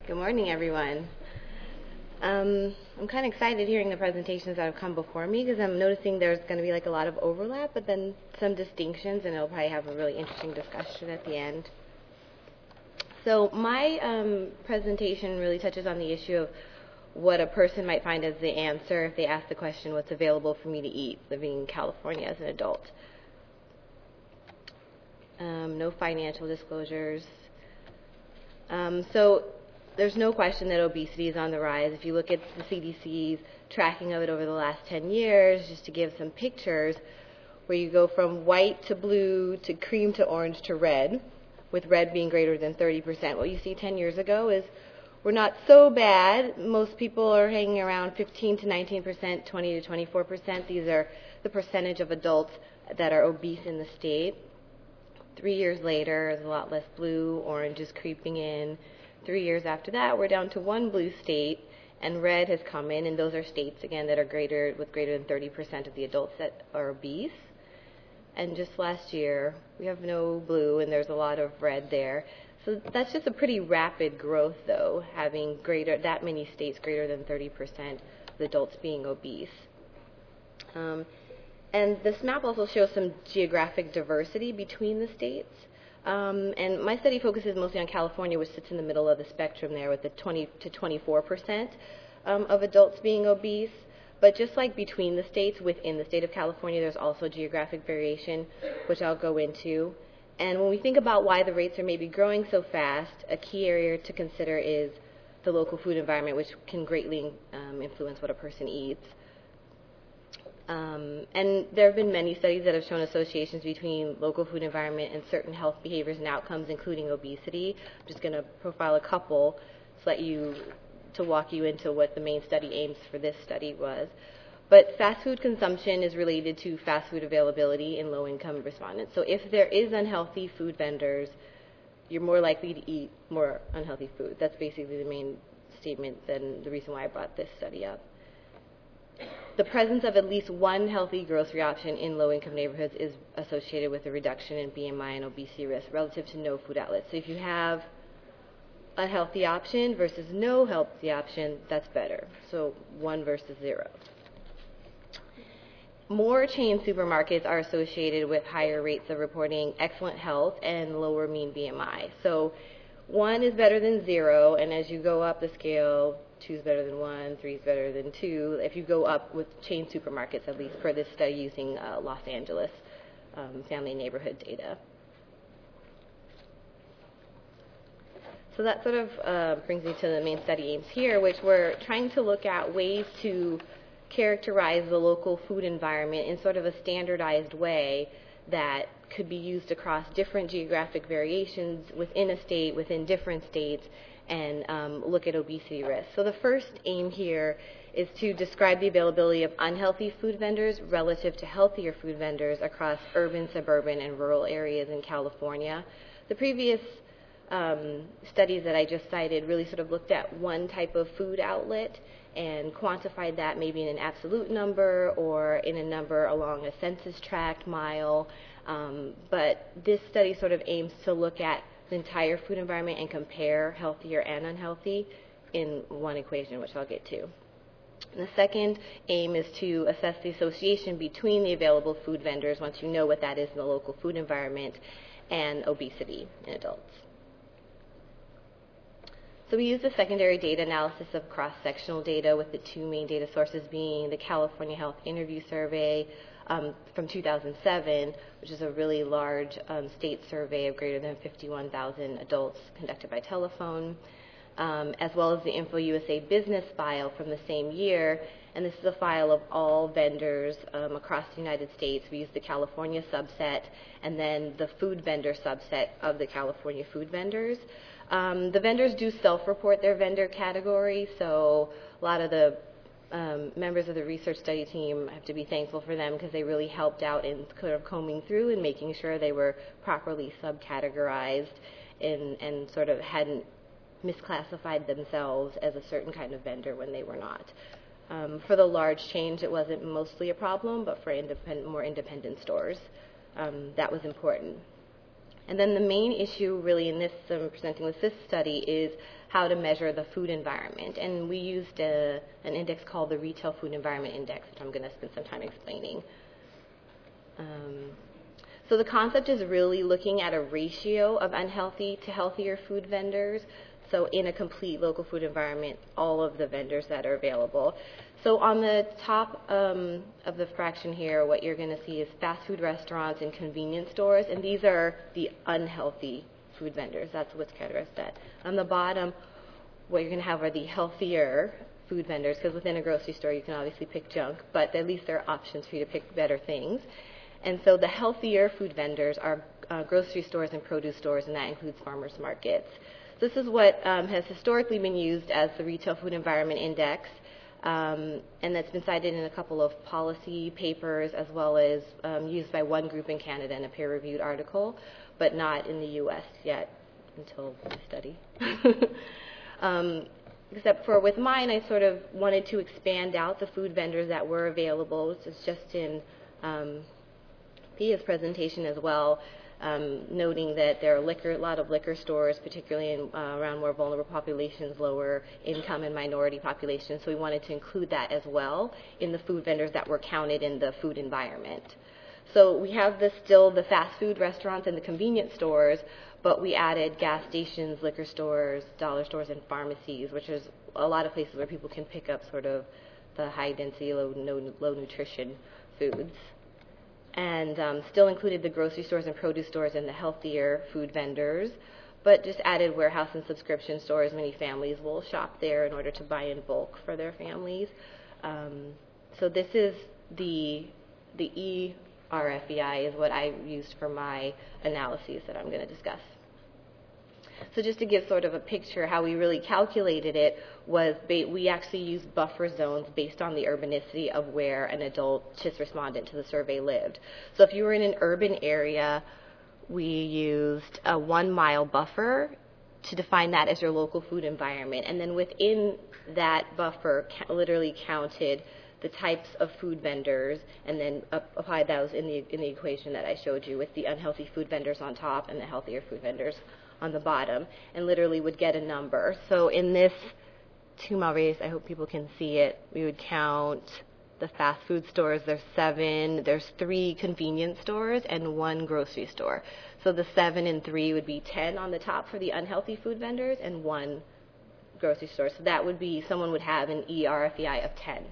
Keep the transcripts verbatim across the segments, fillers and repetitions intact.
Good morning, everyone. Um, I'm kind of excited hearing the presentations that have come before me because I'm noticing there's going to be like a lot of overlap, but then some distinctions, and it'll probably have a really interesting discussion at the end. So my um, presentation really touches on the issue of what a person might find as the answer if they ask the question, what's available for me to eat living in California as an adult? Um, no financial disclosures. Um, so there's no question that obesity is on the rise. If you look at the C D C's tracking of it over the last ten years, just to give some pictures, where you go from white to blue to cream to orange to red, with red being greater than thirty percent. What you see ten years ago is we're not so bad. Most people are hanging around fifteen to nineteen percent, twenty to twenty-four percent. These are the percentage of adults that are obese in the state. Three years later, there's a lot less blue, orange is creeping in. Three years after that, we're down to one blue state, and red has come in, and those are states, again, that are greater, with greater than thirty percent of the adults that are obese. And just last year, we have no blue, and there's a lot of red there. So that's just a pretty rapid growth, though, having greater that many states greater than thirty percent of adults being obese. Um, and this map also shows some geographic diversity between the states. Um, and my study focuses mostly on California, which sits in the middle of the spectrum there with the twenty to twenty-four percent um, of adults being obese. But just like between the states, within the state of California, there's also geographic variation, which I'll go into. And when we think about why the rates are maybe growing so fast, a key area to consider is the local food environment, which can greatly um, influence what a person eats. Um, and there have been many studies that have shown associations between local food environment and certain health behaviors and outcomes, including obesity. I'm just going to profile a couple to let you, to walk you into what the main study aims for this study was. But fast food consumption is related to fast food availability in low-income respondents. So if there is unhealthy food vendors, you're more likely to eat more unhealthy food. That's basically the main statement and the reason why I brought this study up. The presence of at least one healthy grocery option in low-income neighborhoods is associated with a reduction in B M I and obesity risk relative to no food outlets. So if you have a healthy option versus no healthy option, that's better. So one versus zero. More chain supermarkets are associated with higher rates of reporting excellent health and lower mean B M I. So one is better than zero, and as you go up the scale, two is better than one, three is better than two. If you go up with chain supermarkets, at least per this study using uh, Los Angeles um, family neighborhood data. So that sort of uh, brings me to the main study aims here, which we're trying to look at ways to characterize the local food environment in sort of a standardized way that could be used across different geographic variations within a state, within different states, and um, look at obesity risk. So the first aim here is to describe the availability of unhealthy food vendors relative to healthier food vendors across urban, suburban, and rural areas in California. The previous um, studies that I just cited really sort of looked at one type of food outlet and quantified that maybe in an absolute number or in a number along a census tract mile. Um, but this study sort of aims to look at the entire food environment and compare healthier and unhealthy in one equation, which I'll get to. And the second aim is to assess the association between the available food vendors, once you know what that is in the local food environment, and obesity in adults. So we use the secondary data analysis of cross-sectional data, with the two main data sources being the California Health Interview Survey um, from two thousand seven, which is a really large um, state survey of greater than fifty-one thousand adults conducted by telephone, um, as well as the InfoUSA business file from the same year. And this is a file of all vendors um, across the United States. We use the California subset and then the food vendor subset of the California food vendors. Um, the vendors do self-report their vendor category, so a lot of the um, members of the research study team have to be thankful for them because they really helped out in kind of combing through and making sure they were properly subcategorized and, and sort of hadn't misclassified themselves as a certain kind of vendor when they were not. Um, for the large chains, it wasn't mostly a problem, but for independent, more independent stores, um, that was important. And then the main issue really in this, um, presenting with this study, is how to measure the food environment. And we used a, an index called the Retail Food Environment Index, which I'm going to spend some time explaining. Um, so the concept is really looking at a ratio of unhealthy to healthier food vendors. So in a complete local food environment, all of the vendors that are available. So on the top um, of the fraction here, what you're going to see is fast food restaurants and convenience stores, and these are the unhealthy food vendors. That's what's categorized at. On the bottom, what you're going to have are the healthier food vendors, because within a grocery store you can obviously pick junk, but at least there are options for you to pick better things. And so the healthier food vendors are uh, grocery stores and produce stores, and that includes farmers markets. This is what um, has historically been used as the Retail Food Environment Index, um, and that's been cited in a couple of policy papers, as well as um, used by one group in Canada in a peer-reviewed article, but not in the U S yet until the study. um, except for with mine, I sort of wanted to expand out the food vendors that were available. This is just in um, Pia's presentation as well. Um, noting that there are liquor, a lot of liquor stores, particularly in, uh, around more vulnerable populations, lower income and minority populations. So we wanted to include that as well in the food vendors that were counted in the food environment. So we have the, still the fast food restaurants and the convenience stores, but we added gas stations, liquor stores, dollar stores, and pharmacies, which is a lot of places where people can pick up sort of the high density, low, no, low nutrition foods. And um, still included the grocery stores and produce stores and the healthier food vendors, but just added warehouse and subscription stores. Many families will shop there in order to buy in bulk for their families. Um, so this is the the E R F E I is what I used for my analyses that I'm going to discuss. So just to give sort of a picture, how we really calculated it was ba- we actually used buffer zones based on the urbanicity of where an adult CHIS respondent to the survey lived. So if you were in an urban area, we used a one mile buffer to define that as your local food environment. And then within that buffer, ca- literally counted the types of food vendors and then up- applied those in the, in the equation that I showed you, with the unhealthy food vendors on top and the healthier food vendors on the bottom, and literally would get a number. So in this two mile radius, I hope people can see it, we would count the fast food stores. There's seven, there's three convenience stores and one grocery store. So the seven and three would be ten on the top for the unhealthy food vendors and one grocery store. So that would be, someone would have an E R F E I of ten,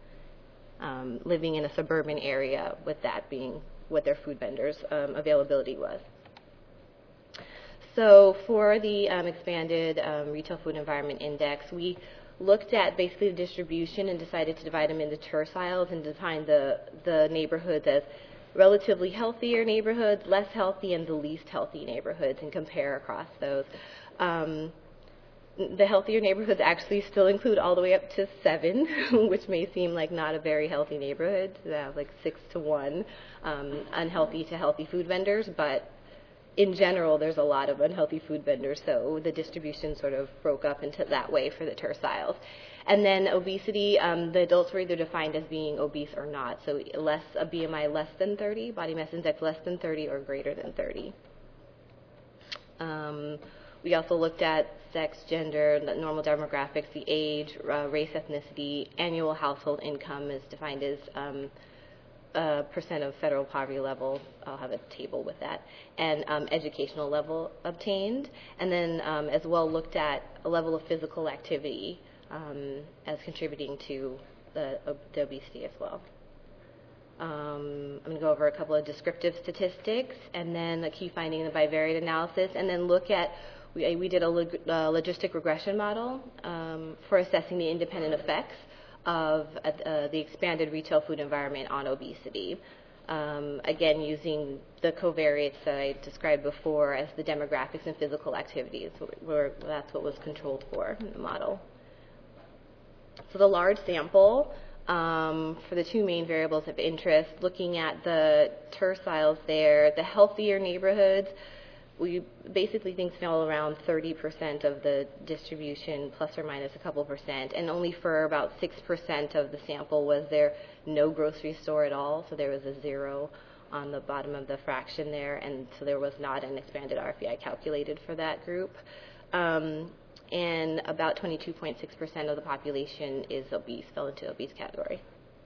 um, living in a suburban area, with that being what their food vendors um, availability was. So for the um, expanded um, Retail Food Environment Index, we looked at basically the distribution and decided to divide them into terciles and define the, the neighborhoods as relatively healthier neighborhoods, less healthy, and the least healthy neighborhoods, and compare across those. Um, the healthier neighborhoods actually still include all the way up to seven, which may seem like not a very healthy neighborhood. They have like six to one um, unhealthy to healthy food vendors, but in general, there's a lot of unhealthy food vendors, so the distribution sort of broke up into that way for the terciles. And then obesity, um, the adults were either defined as being obese or not, so less a B M I less than thirty, body mass index less than thirty, or greater than thirty. Um, we also looked at sex, gender, the normal demographics, the age, uh, race, ethnicity, annual household income is defined as um, Uh, percent of federal poverty level. I'll have a table with that, and um, educational level obtained, and then um, as well looked at a level of physical activity um, as contributing to the, uh, the obesity as well. Um, I'm going to go over a couple of descriptive statistics, and then a key finding in the bivariate analysis, and then look at, we, we did a log, uh, logistic regression model um, for assessing the independent effects of uh, the expanded retail food environment on obesity. Um, again, using the covariates that I described before as the demographics and physical activities, where that's what was controlled for in the model. So the large sample um, for the two main variables of interest, looking at the terciles there, the healthier neighborhoods, we basically think fell around thirty percent of the distribution, plus or minus a couple percent, and only for about six percent of the sample was there no grocery store at all, so there was a zero on the bottom of the fraction there, and so there was not an expanded R F E I calculated for that group. Um, and about twenty-two point six percent of the population is obese, fell into the obese category.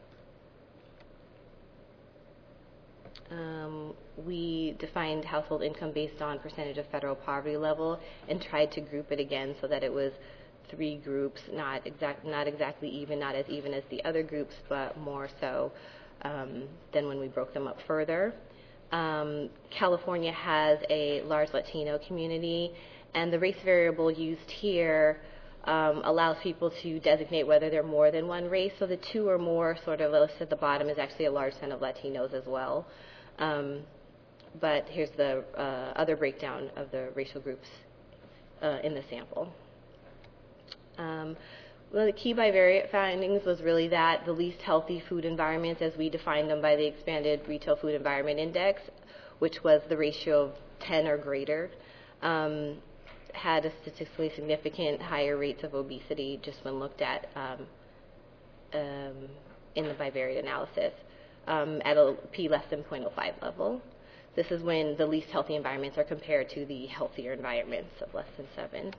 Um, we defined household income based on percentage of federal poverty level and tried to group it again so that it was three groups, not exact, not exactly even, not as even as the other groups, but more so um, than when we broke them up further. Um, California has a large Latino community, and the race variable used here um, allows people to designate whether they're more than one race. So the two or more sort of listed at the bottom is actually a large set of Latinos as well. Um, but here's the uh, other breakdown of the racial groups uh, in the sample. Um, one of the key bivariate findings was really that the least healthy food environments, as we defined them by the expanded retail food environment index, which was the ratio of ten or greater, um, had a statistically significant higher rates of obesity just when looked at um, um, in the bivariate analysis um, at a p less than zero point zero five level. This is when the least healthy environments are compared to the healthier environments of less than seven.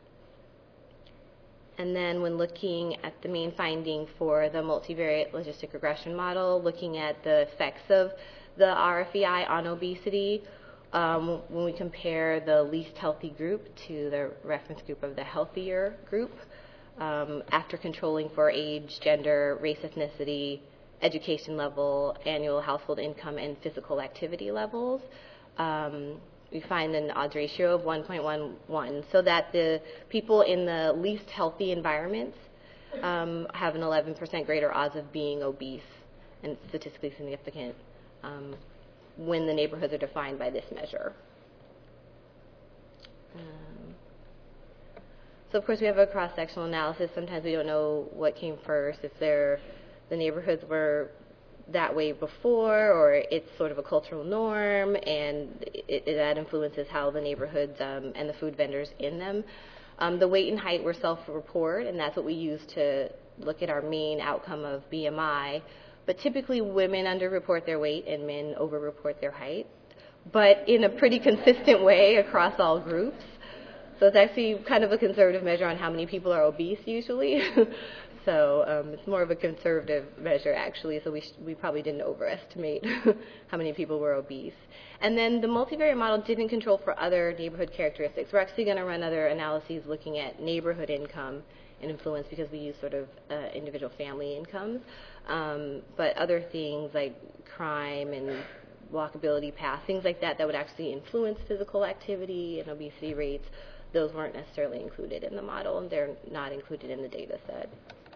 And then when looking at the main finding for the multivariate logistic regression model, looking at the effects of the R F E I on obesity, um, when we compare the least healthy group to the reference group of the healthier group, um, after controlling for age, gender, race, ethnicity, education level, annual household income, and physical activity levels, um, we find an odds ratio of one point one one, so that the people in the least healthy environments um, have an eleven percent greater odds of being obese, and statistically significant um, when the neighborhoods are defined by this measure. Um, so of course we have a cross-sectional analysis. Sometimes we don't know what came first, if they're, the neighborhoods were that way before, or it's sort of a cultural norm, and it, it, that influences how the neighborhoods um, and the food vendors in them. Um, the weight and height were self-report, and that's what we use to look at our main outcome of B M I. But typically women underreport their weight and men overreport their height, but in a pretty consistent way across all groups. So it's actually kind of a conservative measure on how many people are obese usually. So um, it's more of a conservative measure, actually, so we, sh we probably didn't overestimate how many people were obese. And then the multivariate model didn't control for other neighborhood characteristics. We're actually going to run other analyses looking at neighborhood income and influence, because we use sort of uh, individual family incomes. Um, but other things like crime and walkability paths, things like that that would actually influence physical activity and obesity rates, those weren't necessarily included in the model, and they're not included in the data set.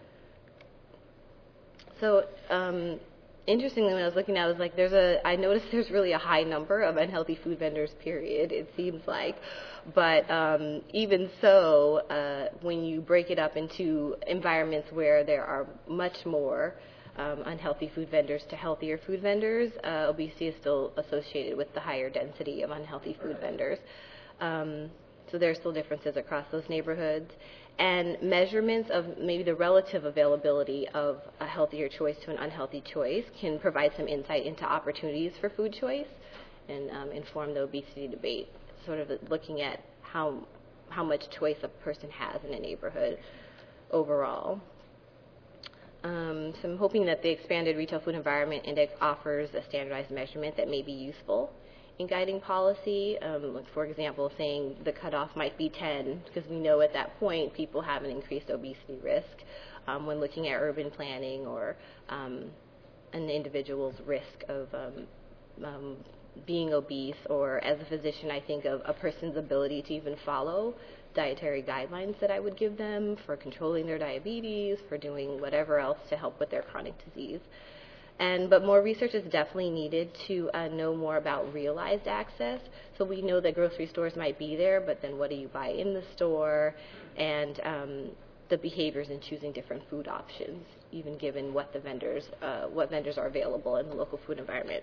So um, interestingly, when I was looking at it, I was like, there's a, I noticed there's really a high number of unhealthy food vendors, period, it seems like. But um, even so, uh, when you break it up into environments where there are much more um, unhealthy food vendors to healthier food vendors, uh, obesity is still associated with the higher density of unhealthy food vendors. Um, so there are still differences across those neighborhoods. And measurements of maybe the relative availability of a healthier choice to an unhealthy choice can provide some insight into opportunities for food choice and um, inform the obesity debate, sort of looking at how, how much choice a person has in a neighborhood overall. Um, so I'm hoping that the expanded retail food environment index offers a standardized measurement that may be useful in guiding policy. Um, like for example, saying the cutoff might be ten, because we know at that point people have an increased obesity risk um, when looking at urban planning, or um, an individual's risk of um, um, being obese, or as a physician, I think of a person's ability to even follow dietary guidelines that I would give them for controlling their diabetes, for doing whatever else to help with their chronic disease. And, but more research is definitely needed to uh, know more about realized access. So we know that grocery stores might be there, but then what do you buy in the store? And um, the behaviors in choosing different food options, even given what the vendors, uh, what vendors are available in the local food environment.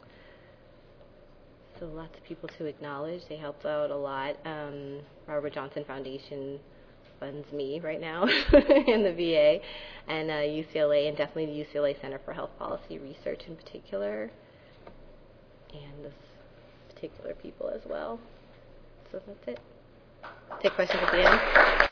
So lots of people to acknowledge. They helped out a lot. Um, Robert Johnson Foundation funds me right now in the V A, and uh, U C L A, and definitely the U C L A Center for Health Policy Research in particular, and those particular people as well. So that's it. Take questions at the end.